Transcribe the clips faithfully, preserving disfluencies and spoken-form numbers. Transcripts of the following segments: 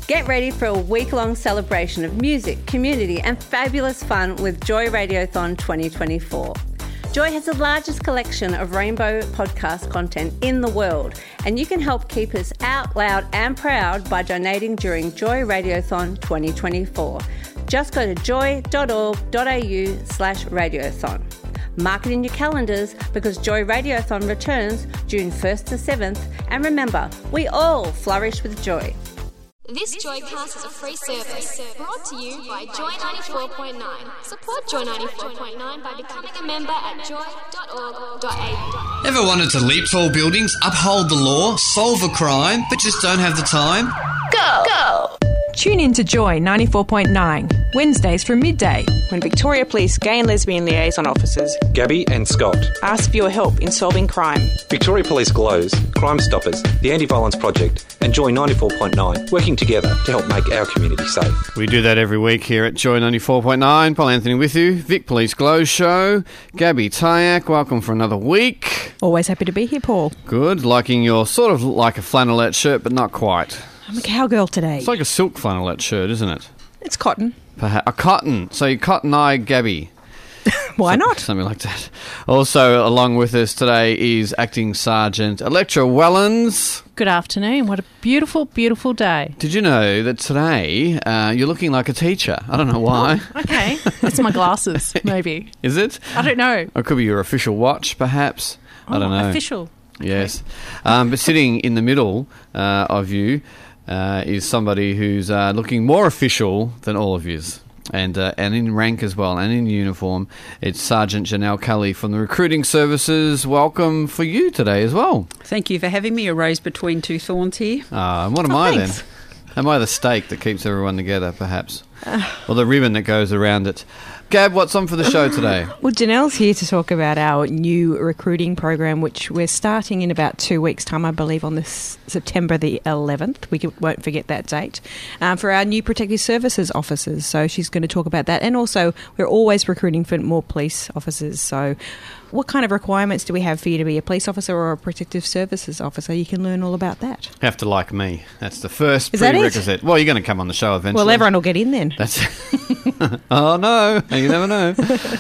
Get ready for a week-long celebration of music, community and fabulous fun with Joy Radiothon twenty twenty-four. Joy has the largest collection of rainbow podcast content in the world, and you can help keep us out loud and proud by donating during Joy Radiothon twenty twenty-four. Just go to joy.org.au slash radiothon. Mark it in your calendars because Joy Radiothon returns June first to seventh, and remember, we all flourish with joy. This Joycast is a free service brought to you by Joy ninety-four point nine. Support Joy ninety-four point nine by becoming a member at joy dot org dot a u. Ever wanted to leap tall buildings, uphold the law, solve a crime, but just don't have the time? Go! Go! Tune in to Joy ninety-four point nine, Wednesdays from midday, when Victoria Police Gay and Lesbian Liaison Officers Gabby and Scott ask for your help in solving crime. Victoria Police Glows, Crime Stoppers, the Anti-Violence Project and Joy ninety-four point nine working together to help make our community safe. We do that every week here at Joy ninety-four point nine. Paul Anthony with you, Vic Police Glows Show, Gabby Tyack, welcome for another week. Always happy to be here, Paul. Good, liking your sort of like a flannelette shirt, but not quite. I'm a cowgirl today. It's like a silk flannelette shirt, isn't it? It's cotton. Perhaps a cotton. So you cotton eye Gabby. Why so, not? Something like that. Also, along with us today is Acting Sergeant Electra Wellens. Good afternoon. What a beautiful, beautiful day. Did you know that today uh, you're looking like a teacher? I don't know why. Oh, okay. It's my glasses, maybe. Is it? I don't know. Or it could be your official watch, perhaps. Oh, I don't know. Official. Yes. Okay. Um, but sitting in the middle uh, of you uh, is somebody who's uh, looking more official than all of yous. And uh, and in rank as well, and in uniform. It's Sergeant Janelle Cully from the Recruiting Services. Welcome for you today as well. Thank you for having me. A rose between two thorns here. Ah, uh, what am oh, I thanks. then? Am I the stake that keeps everyone together, perhaps? Uh, or the ribbon that goes around it? Gab, what's on for the show today? Well, Janelle's here to talk about our new recruiting program, which we're starting in about two weeks' time, I believe, on this September the eleventh. We won't forget that date, um, for our new protective services officers. So she's going to talk about that. And also, we're always recruiting for more police officers. So what kind of requirements do we have for you to be a police officer or a protective services officer? You can learn all about that. Have to like me. That's the first Is that prerequisite. It? Well, you're going to come on the show eventually. Well, everyone will get in then. That's Oh, no. You never know.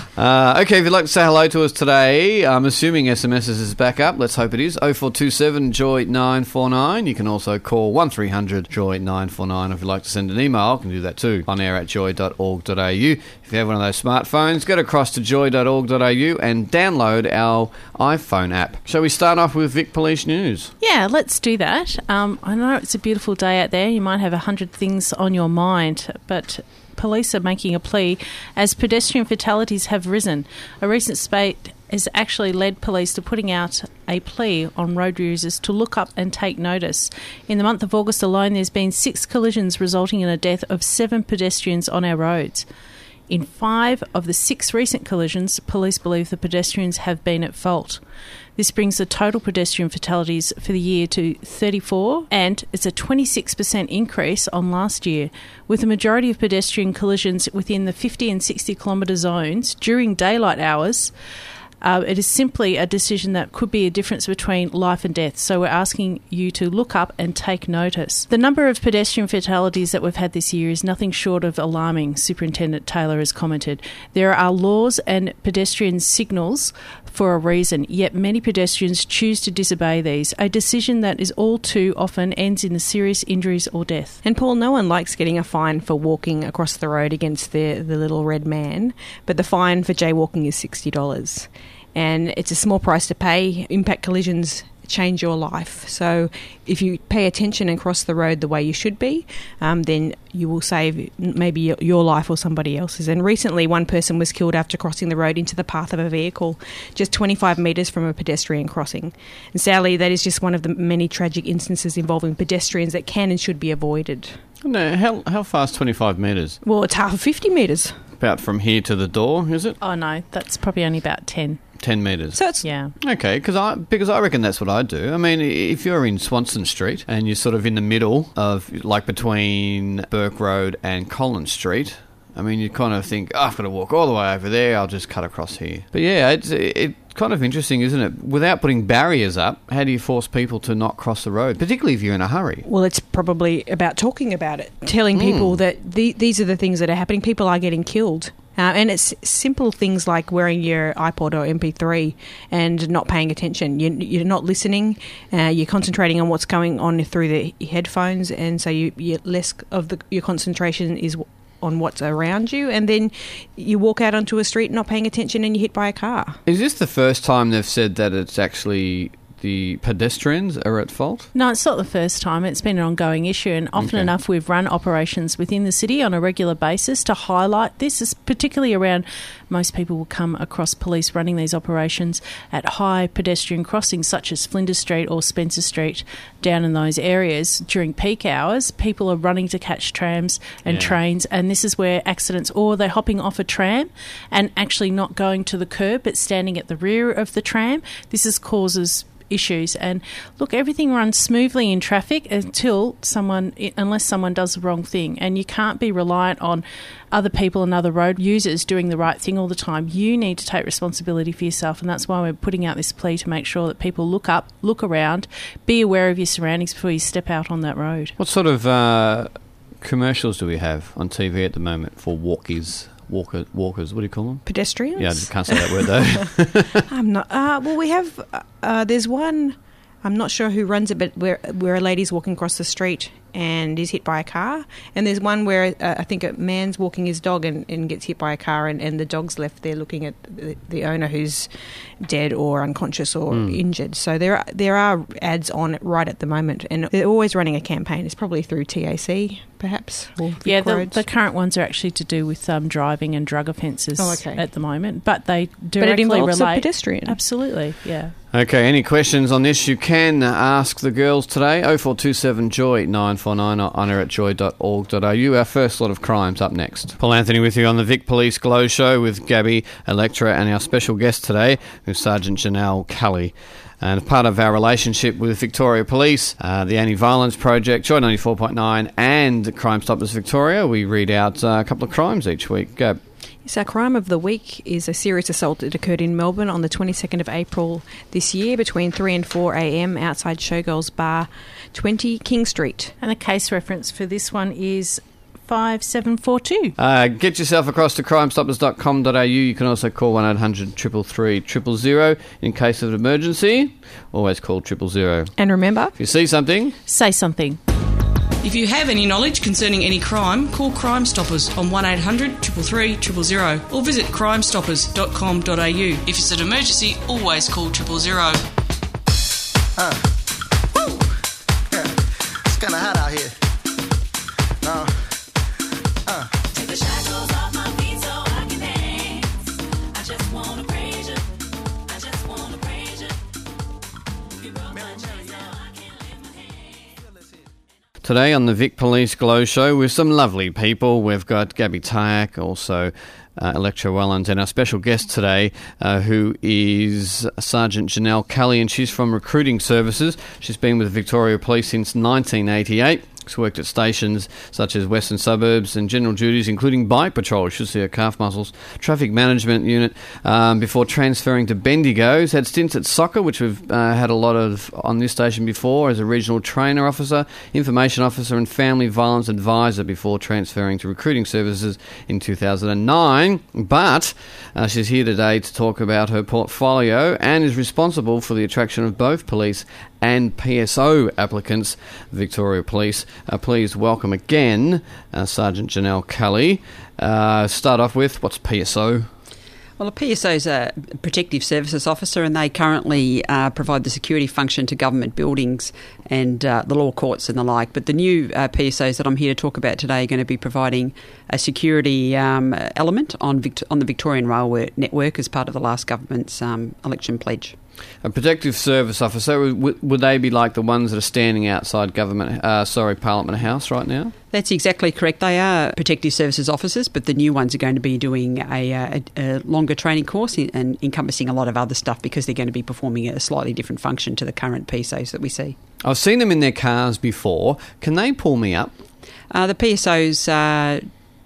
Uh, okay, if you'd like to say hello to us today, I'm assuming S M S is back up. Let's hope it is. oh four two seven joy nine four nine. You can also call one three hundred joy nine four nine. If you'd like to send an email, you can do that too. On air at joy dot org dot a u. If you have one of those smartphones, get across to joy dot org dot a u and download our iPhone app. Shall we start off with Vic Police News? Yeah, let's do that. Um, I know it's a beautiful day out there. You might have a hundred things on your mind, but police are making a plea as pedestrian fatalities have risen. A recent spate has actually led police to putting out a plea on road users to look up and take notice. In the month of August alone, there's been six collisions resulting in a death of seven pedestrians on our roads. In five of the six recent collisions, police believe the pedestrians have been at fault. This brings the total pedestrian fatalities for the year to thirty-four, and it's a twenty-six percent increase on last year, with the majority of pedestrian collisions within the fifty and sixty kilometre zones during daylight hours. Uh, it is simply a decision that could be a difference between life and death, so we're asking you to look up and take notice. The number of pedestrian fatalities that we've had this year is nothing short of alarming, Superintendent Taylor has commented. There are laws and pedestrian signals for a reason, yet many pedestrians choose to disobey these, a decision that is all too often ends in serious injuries or death. And Paul, no one likes getting a fine for walking across the road against the, the little red man, but the fine for jaywalking is sixty dollars. And it's a small price to pay. Impact collisions change your life. So if you pay attention and cross the road the way you should be, um, then you will save maybe your life or somebody else's. And recently one person was killed after crossing the road into the path of a vehicle just twenty-five metres from a pedestrian crossing. And sadly, that is just one of the many tragic instances involving pedestrians that can and should be avoided. No, how, how far is twenty-five metres? Well, it's half of fifty metres. About from here to the door, is it? Oh, no, that's probably only about ten. ten metres. So it's yeah. Okay, cause I, because I reckon that's what I'd do. I mean, if you're in Swanson Street and you're sort of in the middle of, like between Burke Road and Collins Street, I mean, you kind of think, oh, I've got to walk all the way over there, I'll just cut across here. But yeah, it's it's kind of interesting, isn't it? Without putting barriers up, how do you force people to not cross the road, particularly if you're in a hurry? Well, it's probably about talking about it, telling people Mm. that the, these are the things that are happening. People are getting killed. Uh, and it's simple things like wearing your iPod or M P three and not paying attention. You, you're not listening. Uh, you're concentrating on what's going on through the headphones, and so you, you less of the, your concentration is on what's around you. And then you walk out onto a street not paying attention, and you're hit by a car. Is this the first time they've said that it's actually the pedestrians are at fault? No, it's not the first time. It's been an ongoing issue, and often Okay. enough we've run operations within the city on a regular basis to highlight this, is particularly around most people will come across police running these operations at high pedestrian crossings such as Flinders Street or Spencer Street. Down in those areas during peak hours, people are running to catch trams and Yeah. trains, and this is where accidents, or they're hopping off a tram and actually not going to the curb but standing at the rear of the tram. This is causes issues. And look, everything runs smoothly in traffic until someone, unless someone does the wrong thing, and you can't be reliant on other people and other road users doing the right thing all the time. You need to take responsibility for yourself, and that's why we're putting out this plea to make sure that people look up, look around, be aware of your surroundings before you step out on that road. What sort of uh, commercials do we have on T V at the moment for walkies? Walker, walkers, what do you call them? Pedestrians? Yeah, I just can't say that word though. I'm not. Uh, well, we have. Uh, uh, there's one. I'm not sure who runs it, but where where a lady's walking across the street and is hit by a car. And there's one where uh, I think a man's walking his dog and, and gets hit by a car, and, and the dog's left there looking at the, the owner who's dead or unconscious or Mm. injured. So there are, there are ads on it right at the moment, and they're always running a campaign. It's probably through T A C, perhaps. Or Vic Yeah, the, Roads. the current ones are actually to do with um, driving and drug offences Oh, okay. at the moment, but they but directly it involves relate. a pedestrian. Absolutely, yeah. Okay, any questions on this, you can ask the girls today. oh four two seven joy nine four nine or honour at joy dot org dot a u. Our first lot of crimes up next. Paul Anthony with you on the Vic Police Glow Show with Gabby, Electra, and our special guest today, who's Sergeant Janelle Kelly. And part of our relationship with Victoria Police, uh, the Anti-Violence Project, Joy ninety-four point nine, and Crime Stoppers Victoria, we read out uh, a couple of crimes each week. Gab. Yes, our crime of the week is a serious assault that occurred in Melbourne on the twenty-second of April this year between three and four a.m. outside Showgirls Bar, twenty King Street. And the case reference for this one is five seven four two. Uh, get yourself across to crime stoppers dot com dot a u. You can also call one eight hundred three three three zero zero in case of an emergency. Always call triple zero. And remember, If you see something, Say something. If you have any knowledge concerning any crime, call Crime Stoppers on one eight hundred three three three zero zero or visit crime stoppers dot com dot a u. If it's an emergency, always call triple zero. Uh. Woo! Yeah. It's kind of hot out here. No. Uh. Take the shackles off my feet so I can dance. I just wanna praise you. I just wanna praise you. You broke my chains so I can lift my hands. today on the Vic Police Glow Show with some lovely people. We've got Gabby Tyak, also uh, Electra Wellens, and our special guest today, uh, who is Sergeant Janelle Kelly, and she's from Recruiting Services. She's been with Victoria Police since nineteen eighty-eight. She's worked at stations such as Western Suburbs and general duties, including bike patrol. You should see her calf muscles. Traffic management unit um, before transferring to Bendigo. She's had stints at soccer, which we've uh, had a lot of on this station before, as a regional trainer officer, information officer and family violence advisor before transferring to Recruiting Services in two thousand nine. But uh, she's here today to talk about her portfolio and is responsible for the attraction of both police and P S O applicants, Victoria Police. Uh, please welcome again uh, Sergeant Janelle Kelly. Uh, start off with, what's P S O? Well, a P S O is a Protective Services Officer, and they currently uh, provide the security function to government buildings and uh, the law courts and the like. But the new uh, P S Os that I'm here to talk about today are going to be providing a security um, element on, Vict- on the Victorian Railway network as part of the last government's um, election pledge. A Protective Service Officer, w- would they be like the ones that are standing outside government, uh, sorry, Parliament House right now? That's exactly correct. They are Protective Services Officers, but the new ones are going to be doing a, a, a longer training course and encompassing a lot of other stuff because they're going to be performing a slightly different function to the current P S Os that we see. I've seen them in their cars before. Can they pull me up? Uh, the P S Os uh,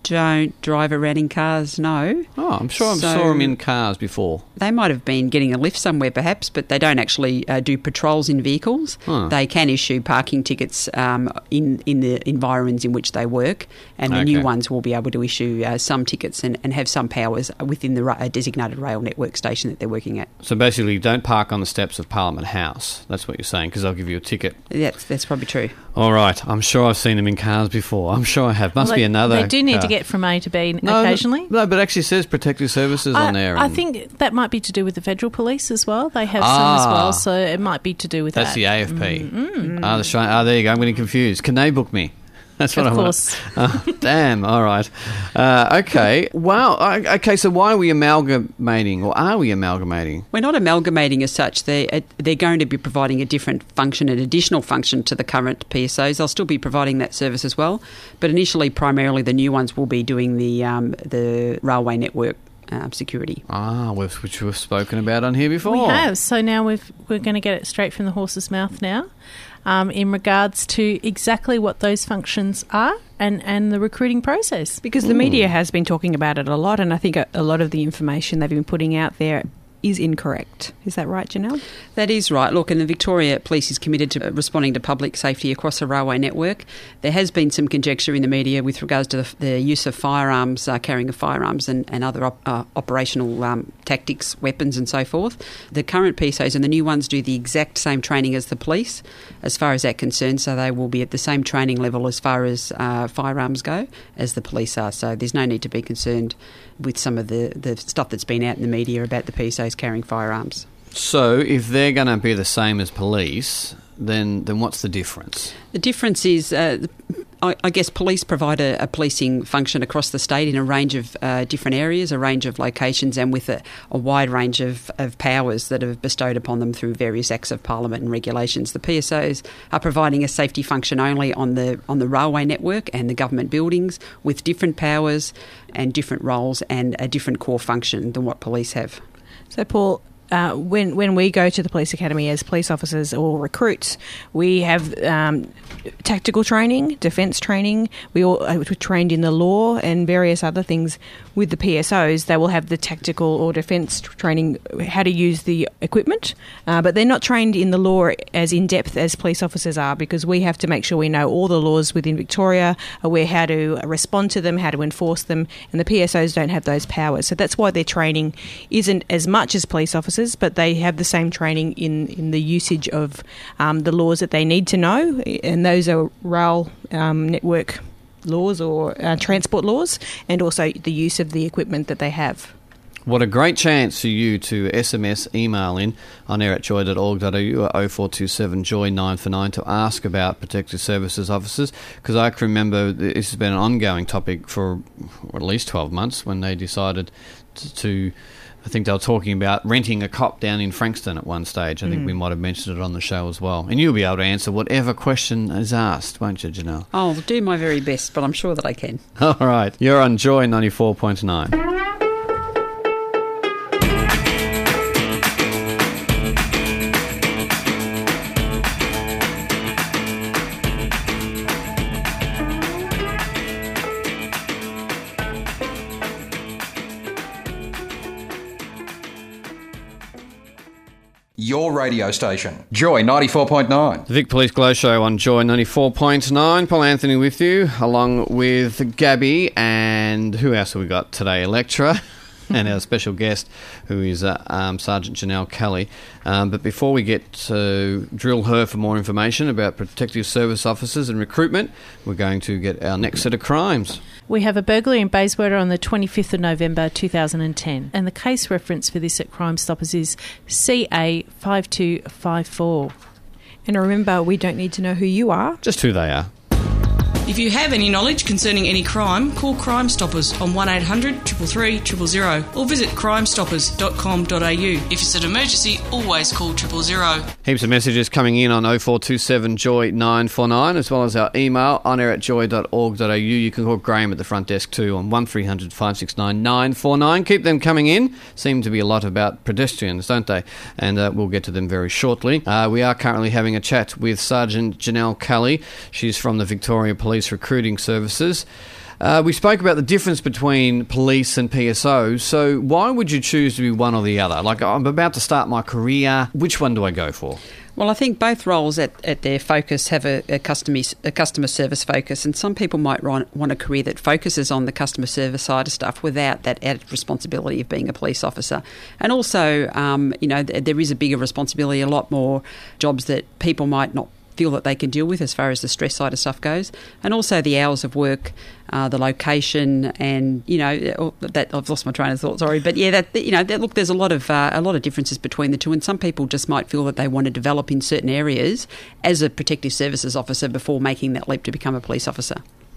don't drive around in cars, no. Oh, I'm sure I So- saw them in cars before. They might have been getting a lift somewhere perhaps, but they don't actually uh, do patrols in vehicles. Huh. They can issue parking tickets um, in, in the environments in which they work, and the Okay. new ones will be able to issue uh, some tickets and, and have some powers within the ra- uh, designated rail network station that they're working at. So basically, don't park on the steps of Parliament House. That's what you're saying, because they'll give you a ticket. That's, that's probably true. All right. I'm sure I've seen them in cars before. I'm sure I have. Must Well, be they- another They do need car. to get from A to B No, occasionally. No, but it actually says Protective Services on I, there. I and think that might be to do with the federal police as well. They have some as Ah. well, so it might be to do with That's that. the A F P. Mm-mm. Ah, the Australian- ah, there you go. I'm getting confused. Can they book me? That's what Of I course. want. Oh, damn. All right. Uh, okay. Wow. I- Okay. So why are we amalgamating, or are we amalgamating? We're not amalgamating as such. They're, uh, they're going to be providing a different function, an additional function to the current P S Os. They'll still be providing that service as well, but initially, primarily, the new ones will be doing the um, the railway network uh, security. Ah, which which we've spoken about on here before. We have. So now we've, we're going to get it straight from the horse's mouth now um, in regards to exactly what those functions are and, and the recruiting process. Because the media has been talking about it a lot, and I think a, a lot of the information they've been putting out there is incorrect. Is that right, Janelle? That is right. Look, and the Victoria Police is committed to responding to public safety across the railway network. There has been some conjecture in the media with regards to the, the use of firearms, uh, carrying of firearms and, and other op, uh, operational um, tactics, weapons and so forth. The current P S Os and the new ones do the exact same training as the police as far as that concerns, so they will be at the same training level as far as uh, firearms go as the police are. So there's no need to be concerned with some of the, the stuff that's been out in the media about the P S Os carrying firearms. So if they're going to be the same as police, then then what's the difference? The difference is, uh, I, I guess, police provide a, a policing function across the state in a range of uh, different areas, a range of locations, and with a, a wide range of, of powers that are bestowed upon them through various acts of parliament and regulations. The P S Os are providing a safety function only on the on the railway network and the government buildings, with different powers and different roles and a different core function than what police have. So, Paul, uh, when when we go to the police academy as police officers or recruits, we have um, tactical training, defence training. We all uh, we're trained in the law and various other things. With the P S Os, they will have the tactical or defence training, how to use the equipment, uh, but they're not trained in the law as in depth as police officers are, because we have to make sure we know all the laws within Victoria, aware how to respond to them, how to enforce them, and the P S Os don't have those powers. So that's why their training isn't as much as police officers, but they have the same training in, in the usage of um, the laws that they need to know, and those are rail um, network laws or uh, transport laws, and also the use of the equipment that they have. What a great chance for you to S M S, email in on air at joy dot org dot a u or oh four two seven joy nine four nine to ask about Protective Services officers, because I can remember this has been an ongoing topic for at least twelve months when they decided to, to I think they were talking about renting a cop down in Frankston at one stage. I think Mm. we might have mentioned it on the show as well. And you'll be able to answer whatever question is asked, won't you, Janelle? I'll do my very best, but I'm sure that I can. All right. You're on Joy ninety-four point nine. Your radio station, Joy ninety-four point nine. The Vic Police Glow Show on Joy ninety-four point nine. Paul Anthony with you, along with Gabby, and who else have we got today? Electra, and our special guest, who is uh, um, Sergeant Janelle Kelly. Um, but before we get to drill her for more information about Protective Service officers and recruitment, we're going to get our next set of crimes. We have a burglary in Bayswater on the twenty-fifth of November two thousand ten, and the case reference for this at Crime Stoppers is C A five two five four. And remember, we don't need to know who you are. Just who they are. If you have any knowledge concerning any crime, call Crime Stoppers on one eight hundred three three three zero zero or visit crime stoppers dot com dot a u. If it's an emergency, always call triple zero. Heaps of messages coming in on oh four two seven joy nine four nine, as well as our email on air at joy dot org dot a u. You can call Graham at the front desk too on one three hundred five six nine nine four nine. Keep them coming in. Seem to be a lot about pedestrians, don't they? And uh, we'll get to them very shortly. Uh, we are currently having a chat with Sergeant Janelle Kelly. She's from the Victoria Police Police Recruiting Services. Uh, we spoke about the difference between police and P S Os, so why would you choose to be one or the other? Like, I'm about to start my career, which one do I go for? Well, I think both roles at, at their focus have a, a, customer, a customer service focus, and some people might want, want a career that focuses on the customer service side of stuff without that added responsibility of being a police officer. And also, um, you know, th- there is a bigger responsibility, a lot more jobs that people might not feel that they can deal with as far as the stress side of stuff goes, and also the hours of work, uh, the location, and you know that I've lost my train of thought. Sorry, but yeah, that you know, that, look, there's a lot of uh, a lot of differences between the two, and some people just might feel that they want to develop in certain areas as a protective services officer before making that leap to become a police officer.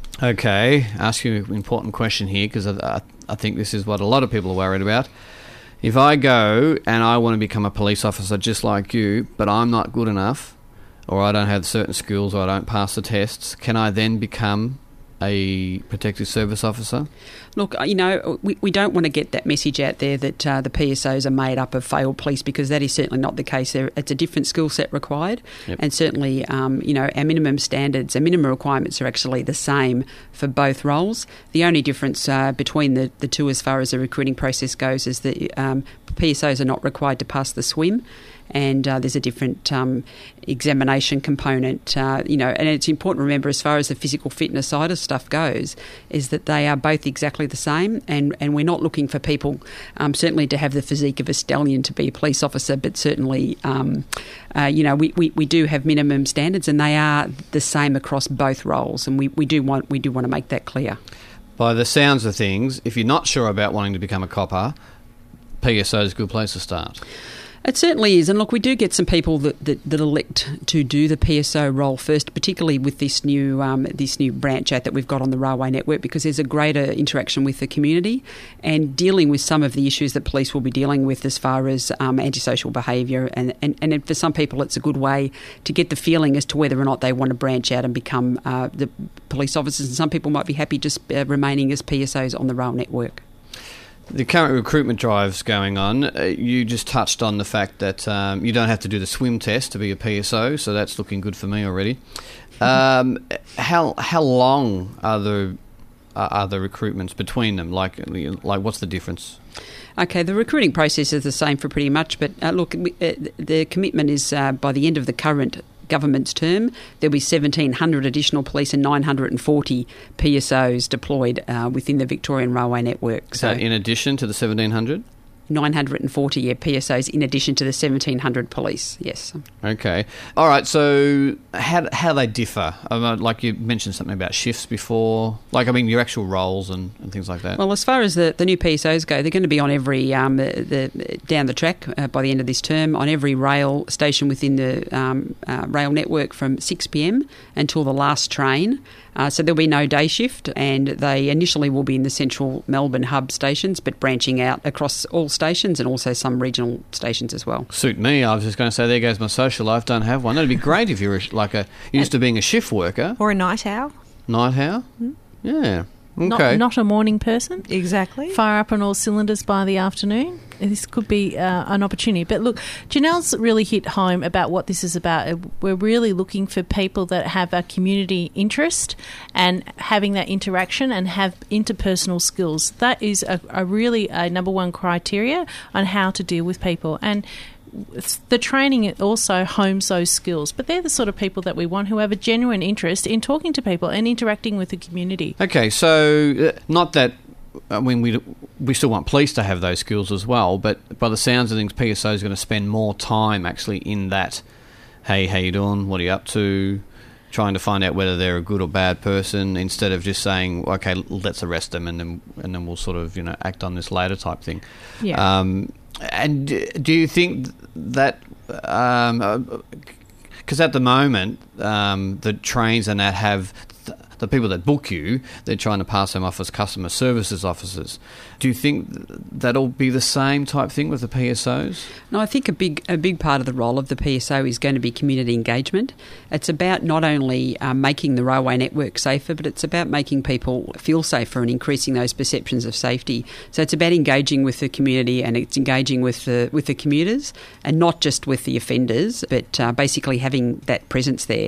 Okay, ask you an important question here because I, I think this is what a lot of people are worried about. If I go and I want to become a police officer just like you, but I'm not good enough, or I don't have certain skills, or I don't pass the tests, can I then become a protective service officer? Look, you know, we, we don't want to get that message out there that uh, the P S Os are made up of failed police, because that is certainly not the case. There, it's a different skill set required, yep. and certainly, um, you know, our minimum standards, our minimum requirements are actually the same for both roles. The only difference uh, between the, the two as far as the recruiting process goes is that um, P S Os are not required to pass the swim, and uh, there's a different um, examination component, uh, you know, and it's important to remember as far as the physical fitness side of stuff goes, is that they are both exactly the same, and, and we're not looking for people um, certainly to have the physique of a stallion to be a police officer, but certainly, um, uh, you know, we, we, we do have minimum standards, and they are the same across both roles, and we, we do want we do want to make that clear. By the sounds of things, if you're not sure about wanting to become a copper, P S O is a good place to start. It certainly is, and look, we do get some people that, that, that elect to do the P S O role first, particularly with this new um, this new branch out that we've got on the railway network, because there's a greater interaction with the community and dealing with some of the issues that police will be dealing with as far as um, antisocial behaviour, and, and, and for some people it's a good way to get the feeling as to whether or not they want to branch out and become uh, the police officers, and some people might be happy just uh, remaining as P S Os on the rail network. The current recruitment drive's going on. Uh, you just touched on the fact that um, you don't have to do the swim test to be a P S O, so that's looking good for me already. Um, how how long are the uh, are the recruitments between them? Like like what's the difference? Okay, the recruiting process is the same for pretty much, but uh, look, we, uh, the commitment is uh, by the end of the current government's term, there'll be seventeen hundred additional police and nine hundred forty P S Os deployed uh, within the Victorian Railway network. So, in addition to the seventeen hundred? nine hundred forty yeah, P S Os in addition to the seventeen hundred police, yes. Okay. All right, so how how they differ? Um, like you mentioned something about shifts before, like, I mean, your actual roles and, and things like that. Well, as far as the, the new P S Os go, they're going to be on every, um, the, the down the track uh, by the end of this term, on every rail station within the um, uh, rail network from six p.m. until the last train. Uh, so there'll be no day shift, and they initially will be in the central Melbourne hub stations, but branching out across all stations and also some regional stations as well. Suit me. I was just going to say, there goes my social life. Don't have one. That'd be great if you're like a used to being a shift worker or a night owl. Night owl. Mm-hmm. Yeah. Okay. Not, not a morning person. Exactly. Fire up on all cylinders by the afternoon. This could be uh, an opportunity. But look, Janelle's really hit home about what this is about. We're really looking for people that have a community interest and having that interaction and have interpersonal skills. That is a, a really a number one criteria on how to deal with people. And the training also homes those skills, but they're the sort of people that we want who have a genuine interest in talking to people and interacting with the community. Okay, so uh, not that, I mean, we we still want police to have those skills as well, but by the sounds of things, P S O is going to spend more time actually in that, hey, how you doing, what are you up to, trying to find out whether they're a good or bad person, instead of just saying, okay, let's arrest them and then and then we'll sort of, you know, act on this later type thing. Yeah. Um, and do you think that, um, because at the moment, um, the trains and that have th- the people that book you, they're trying to pass them off as customer services officers. Do you think that'll be the same type thing with the P S Os? No, I think a big a big part of the role of the P S O is going to be community engagement. It's about not only uh, making the railway network safer, but it's about making people feel safer and increasing those perceptions of safety. So it's about engaging with the community, and it's engaging with the with the commuters, and not just with the offenders, but uh, basically having that presence there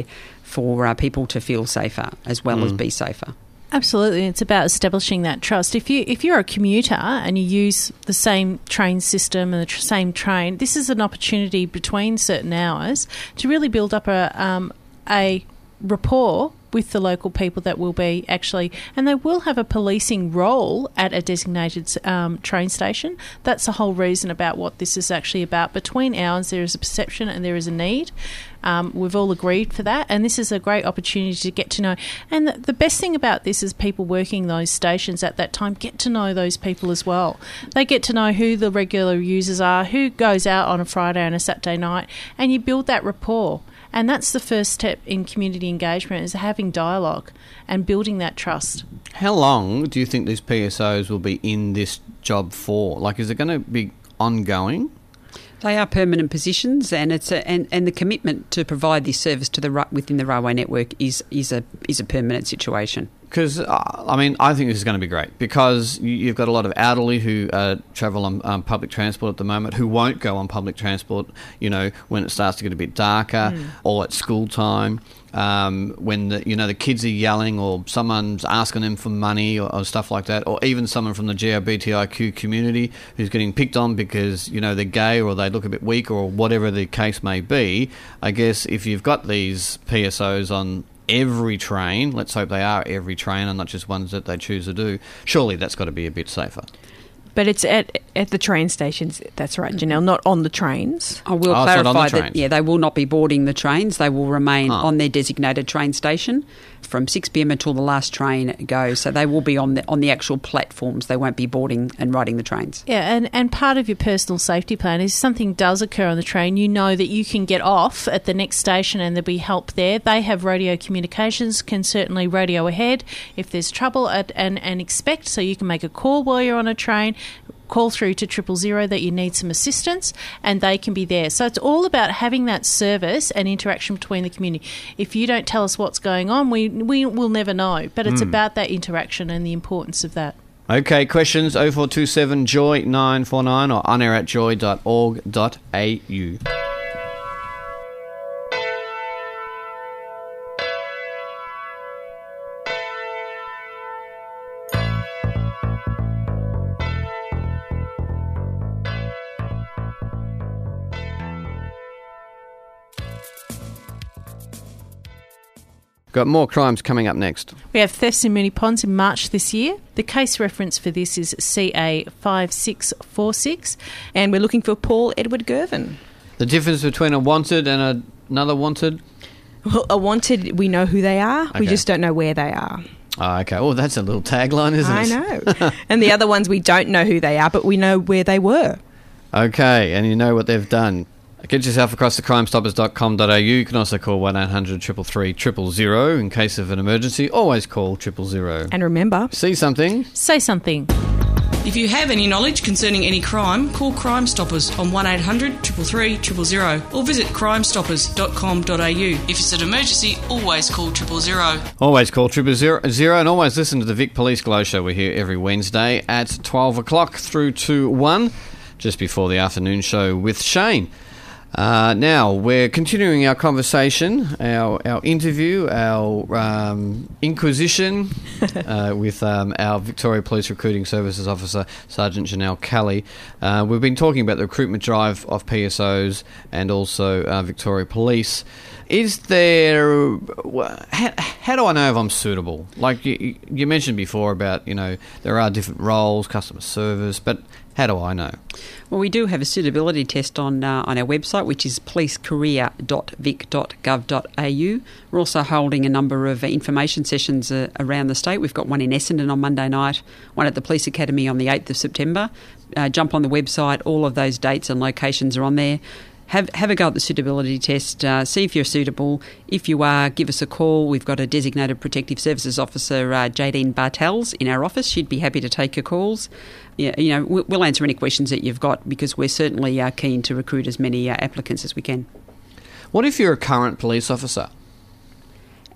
for uh, people to feel safer as well as be safer. Absolutely, it's about establishing that trust. If you if you're a commuter and you use the same train system and the tr- same train, this is an opportunity between certain hours to really build up a um, a rapport with the local people that will be actually, and they will have a policing role at a designated um, train station. That's the whole reason about what this is actually about. Between hours, there is a perception and there is a need. Um, we've all agreed for that, and this is a great opportunity to get to know. And the, the best thing about this is people working those stations at that time get to know those people as well. They get to know who the regular users are, who goes out on a Friday and a Saturday night, and you build that rapport. And that's the first step in community engagement, is having dialogue and building that trust. How long do you think these P S Os will be in this job for? Like, is it going to be ongoing? They are permanent positions, and it's a, and, and the commitment to provide this service to the ru- within the railway network is is a is a permanent situation. Because, uh, I mean, I think this is going to be great, because you, you've got a lot of elderly who uh, travel on um, public transport at the moment who won't go on public transport, you know, when it starts to get a bit darker mm. or at school time. Um, when the, you know, the kids are yelling, or someone's asking them for money, or, or stuff like that, or even someone from the G L B T I Q community who's getting picked on because, you know, they're gay or they look a bit weak or whatever the case may be. I guess if you've got these P S Os on every train, let's hope they are every train and not just ones that they choose to do, surely that's got to be a bit safer. But it's at at the train stations. That's right, Janelle. Not on the trains. I will oh, clarify that. Yeah, they will not be boarding the trains. They will remain oh. on their designated train station from six p.m. until the last train goes. So they will be on the on the actual platforms. They won't be boarding and riding the trains. Yeah, and, and part of your personal safety plan is if something does occur on the train, you know that you can get off at the next station and there'll be help there. They have radio communications, can certainly radio ahead if there's trouble at, and, and expect, so you can make a call while you're on a train. Call through to triple zero that you need some assistance, and they can be there. So it's all about having that service and interaction between the community. If you don't tell us what's going on, we we will never know. But it's mm. about that interaction and the importance of that. Okay, questions oh four two seven joy nine four nine or on air at joy dot org dot a u. Got more crimes coming up next. We have thefts in Moonee Ponds in March this year. The case reference for this is C A five six four six. And we're looking for Paul Edward Girvin. The difference between a wanted and a, another wanted? Well, a wanted, we know who they are. Okay. We just don't know where they are. Oh, okay. Well, that's a little tagline, isn't I it? I know. And the other ones, we don't know who they are, but we know where they were. Okay, and you know what they've done. Get yourself across to crime stoppers dot com dot a u. You can also call one eight hundred three three three zero zero in case of an emergency. Always call triple zero. And remember, see something, say something. If you have any knowledge concerning any crime, call Crime Stoppers on one eight hundred three three three zero zero or visit crime stoppers dot com dot a u. If it's an emergency, always call triple zero. Always call triple zero zero, and always listen to the Vic Police Glow Show. We're here every Wednesday at twelve o'clock through to one, just before the afternoon show with Shane. Uh, now, we're continuing our conversation, our our interview, our um, inquisition uh, with um, our Victoria Police Recruiting Services Officer, Sergeant Janelle Kelly. Uh, we've been talking about the recruitment drive of P S Os and also uh, Victoria Police. Is there... How, how do I know if I'm suitable? Like you, you mentioned before about, you know, there are different roles, customer service, but how do I know? Well, we do have a suitability test on uh, on our website, which is police career dot vic dot gov dot a u. We're also holding a number of uh, information sessions uh, around the state. We've got one in Essendon on Monday night, one at the Police Academy on the eighth of September. Uh, jump on the website. All of those dates and locations are on there. Have have a go at the suitability test, uh, see if you're suitable. If you are, give us a call. We've got a designated Protective Services Officer, uh, Jadine Bartels, in our office. She'd be happy to take your calls. Yeah, you know, we'll answer any questions that you've got because we're certainly uh, keen to recruit as many uh, applicants as we can. What if you're a current police officer?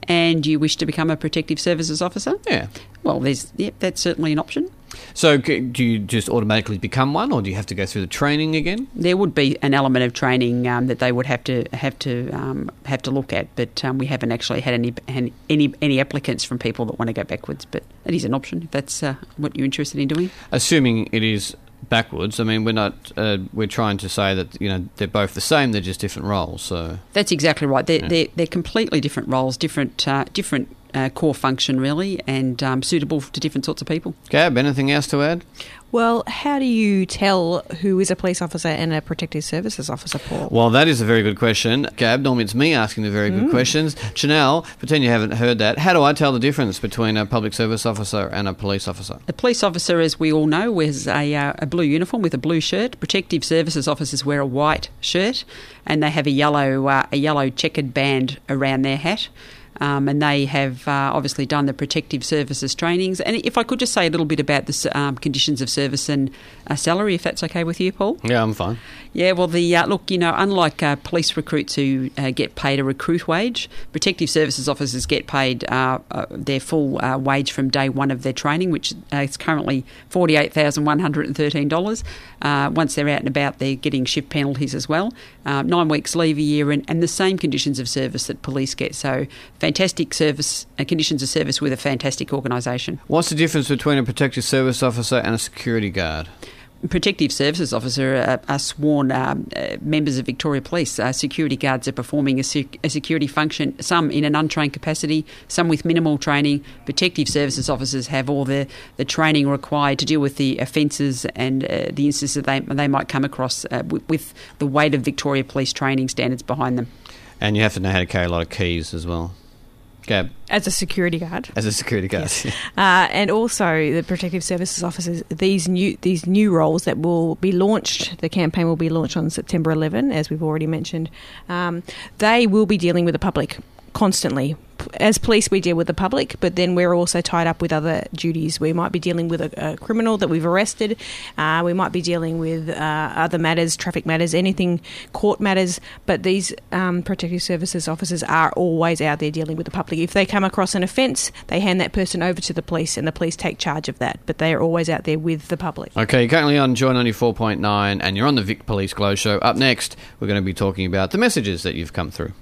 and you wish to become a protective services officer, Yeah. well, there's yeah, that's certainly an option. So c- do you just automatically become one, or do you have to go through the training again? There would be an element of training um, that they would have to have to um, have to look at, but um, we haven't actually had any any any applicants from people that want to go backwards. But it is an option if that's uh, what you're interested in doing. Assuming it is backwards, I mean, we're not. Uh, we're trying to say that you know they're both the same. They're just different roles. So That's exactly right. They're Yeah. they're, they're completely different roles, different uh, different uh, core function really, and um, suitable to different sorts of people. Gab, anything else to add? Well, how do you tell who is a police officer and a protective services officer, Paul? Well, that is a very good question, Gab. Normally it's me asking the very good Mm. questions. Chanel, pretend you haven't heard that. How do I tell the difference between a public service officer and a police officer? A police officer, as we all know, wears a, uh, a blue uniform with a blue shirt. Protective services officers wear a white shirt, and they have a yellow uh, a yellow checkered band around their hat. Um, and they have uh, obviously done the protective services trainings. And if I could just say a little bit about the um, conditions of service and uh, salary, if that's okay with you, Paul. Yeah, I'm fine. Yeah, well, the uh, look, you know, unlike uh, police recruits who uh, get paid a recruit wage, protective services officers get paid uh, uh, their full uh, wage from day one of their training, which uh, is currently forty-eight thousand one hundred thirteen dollars. Uh, once they're out and about, they're getting shift penalties as well. Um, nine weeks leave a year, and, and the same conditions of service that police get. So fantastic service, uh, conditions of service with a fantastic organisation. What's the difference between a protective service officer and a security guard? Protective services officer are, are sworn um, uh, members of Victoria Police. Uh, security guards are performing a, sec- a security function, some in an untrained capacity, some with minimal training. Protective services officers have all the, the training required to deal with the offences and uh, the instances that they, they might come across uh, with, with the weight of Victoria Police training standards behind them. And you have to know how to carry a lot of keys as well. Gab, As a security guard. as a security guard. Uh, and also the protective services officers, these new these new roles that will be launched, the campaign will be launched on September eleventh, as we've already mentioned, um, they will be dealing with the public constantly. As police, we deal with the public, but then we're also tied up with other duties. We might be dealing with a, a criminal that we've arrested. Uh, we might be dealing with uh, other matters, traffic matters, anything, court matters. But these um, protective services officers are always out there dealing with the public. If they come across an offence, they hand that person over to the police, and the police take charge of that. But they are always out there with the public. Okay, you're currently on Joy ninety-four point nine, and you're on the Vic Police Glow Show. Up next, we're going to be talking about the messages that you've come through.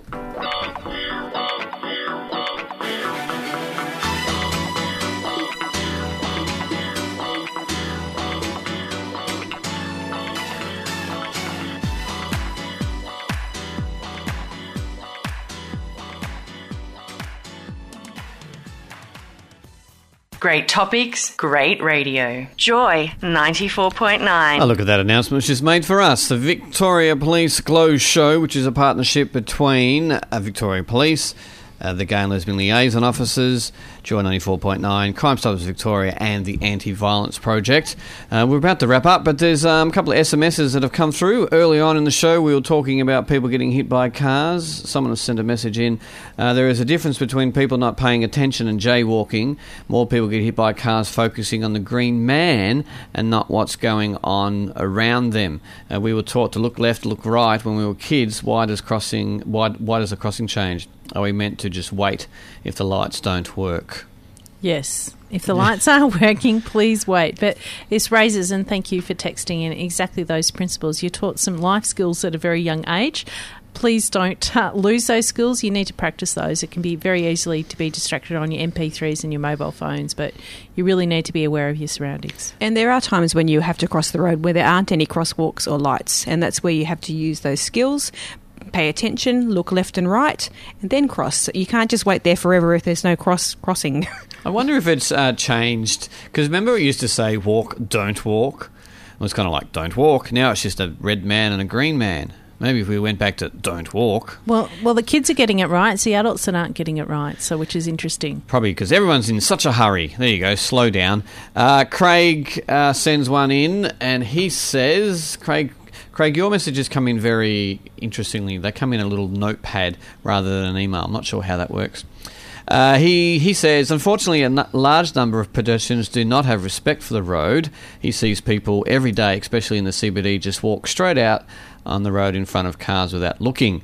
Great topics, great radio. Joy ninety-four point nine. Oh, look at that announcement she's made for us. The Victoria Police Glow Show, which is a partnership between uh, Victoria Police, uh, the Gay and Lesbian Liaison Officers, Joy ninety-four point nine, Crime Stoppers Victoria, and the Anti-Violence Project. Uh, we're about to wrap up, but there's um, a couple of S M Ses that have come through. Early on in the show, we were talking about people getting hit by cars. Someone has sent a message in. Uh, there is a difference between people not paying attention and jaywalking. More people get hit by cars focusing on the green man and not what's going on around them. Uh, we were taught to look left, look right when we were kids. Why does crossing? Why, why does the crossing change? Are we meant to just wait if the lights don't work? Yes. If the lights aren't working, please wait. But this raises, and thank you for texting in, exactly those principles. You're taught some life skills at a very young age. Please don't uh, lose those skills. You need to practice those. It can be very easily to be distracted on your M P threes and your mobile phones, but you really need to be aware of your surroundings. And there are times when you have to cross the road where there aren't any crosswalks or lights, and that's where you have to use those skills. Pay attention, look left and right, and then cross. You can't just wait there forever if there's no cross crossing. I wonder if it's uh, changed, because remember it used to say walk, don't walk. It was kind of like don't walk. Now it's just a red man and a green man. Maybe if we went back to don't walk. Well, well, the kids are getting it right. It's the adults that aren't getting it right, so which is interesting. Probably because everyone's in such a hurry. There you go, slow down. Uh, Craig uh, sends one in, and he says, Craig, Craig, your messages come in very interestingly. They come in a little notepad rather than an email. I'm not sure how that works. Uh, he he says, unfortunately, a n- large number of pedestrians do not have respect for the road. He sees people every day, especially in the C B D, just walk straight out on the road in front of cars without looking.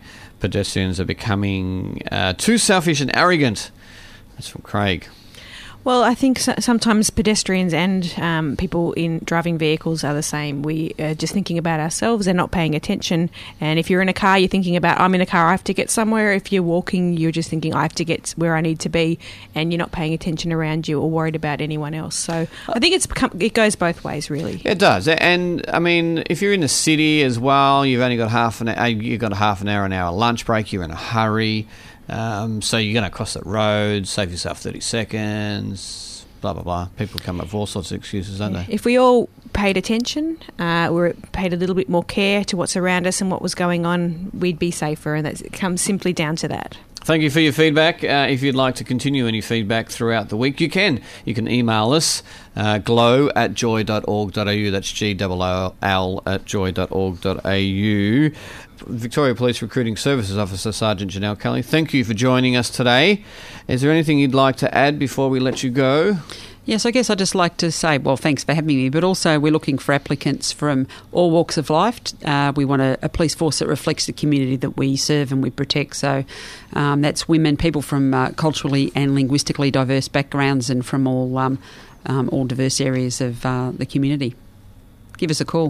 pedestrians are becoming uh, too selfish and arrogant. That's from Craig. Well, I think so- sometimes pedestrians and um, people in driving vehicles are the same. We are just thinking about ourselves and not paying attention. And if you're in a car, you're thinking about, I'm in a car, I have to get somewhere. If you're walking, you're just thinking, I have to get where I need to be, and you're not paying attention around you or worried about anyone else. So I think it's become, it goes both ways, really. It does. And, I mean, if you're in the city as well, you've only got half an hour, you've got a half an hour, an hour lunch break, you're in a hurry. Um, so you're going to cross that road, save yourself thirty seconds, blah, blah, blah. People come up with all sorts of excuses, don't they? If we all paid attention, uh, we paid a little bit more care to what's around us and what was going on, we'd be safer, and that it comes simply down to that. Thank you for your feedback. Uh, if you'd like to continue any feedback throughout the week, you can. You can email us, uh, glow at joy dot org dot a u. That's G O O L at joy dot org dot a u. Victoria Police Recruiting Services Officer Sergeant Janelle Kelly, thank you for joining us today. Is there anything you'd like to add before we let you go? Yes, I guess I'd just like to say, well, thanks for having me, but also we're looking for applicants from all walks of life. Uh, we want a, a police force that reflects the community that we serve and we protect. So um, that's women, people from uh, culturally and linguistically diverse backgrounds and from all, um, um, all diverse areas of uh, the community. Give us a call.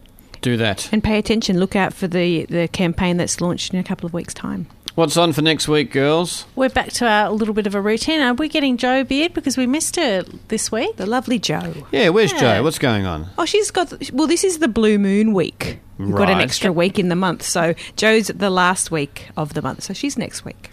Do that. And pay attention. Look out for the, the campaign that's launched in a couple of weeks' time. What's on for next week, girls? We're back to our little bit of a routine. Are we getting Jo Beard because we missed her this week? The lovely Jo. Yeah, where's Yeah. Jo? What's going on? Oh, she's got... Well, this is the Blue Moon week. We've got an Right. extra week in the month. So Jo's the last week of the month. So she's next week.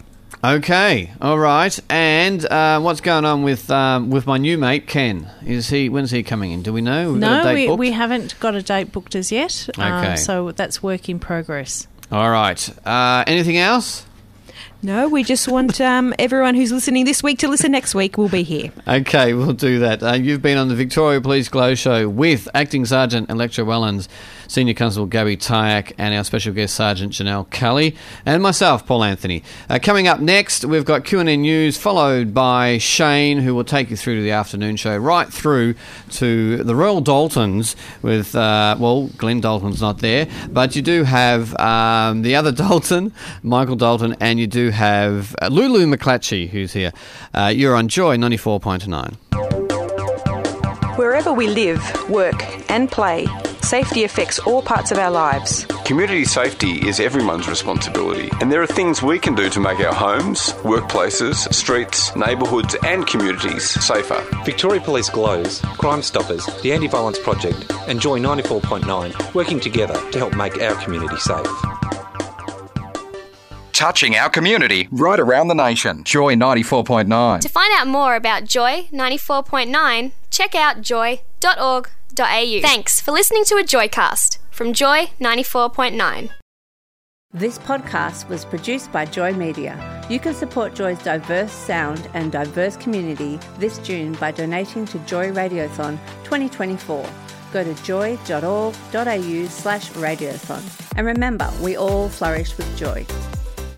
Okay, all right. And uh, what's going on with um, with my new mate, Ken? Is he? When's he coming in? Do we know? We've got a No, date we, booked? we haven't got a date booked as yet. Okay. Um, so that's work in progress. All right. Uh, anything else? No, we just want um, everyone who's listening this week to listen next week. We'll be here. Okay, we'll do that. Uh, you've been on the Victoria Police Glow Show with Acting Sergeant Electra Wellens, Senior Constable Gabby Tyak, and our special guest Sergeant Janelle Kelly, and myself, Paul Anthony. Uh, coming up next, we've got Q and A News, followed by Shane, who will take you through to the afternoon show, right through to the Royal Daltons with, uh, well, Glenn Dalton's not there, but you do have um, the other Dalton, Michael Dalton, and you do have uh, Lulu McClatchy, who's here. Uh, you're on Joy ninety-four point nine. Wherever we live, work and play, safety affects all parts of our lives. Community safety is everyone's responsibility, and there are things we can do to make our homes, workplaces, streets, neighbourhoods and communities safer. Victoria Police Glows, Crime Stoppers, the Anti-Violence Project and Joy ninety-four point nine working together to help make our community safe. Touching our community right around the nation. Joy ninety-four point nine. To find out more about Joy ninety-four point nine, check out joy dot org dot a u. Thanks for listening to a Joycast from Joy ninety-four point nine. This podcast was produced by Joy Media. You can support Joy's diverse sound and diverse community this June by donating to Joy Radiothon twenty twenty-four. Go to joy dot org dot a u slash radiothon. And remember, we all flourish with joy.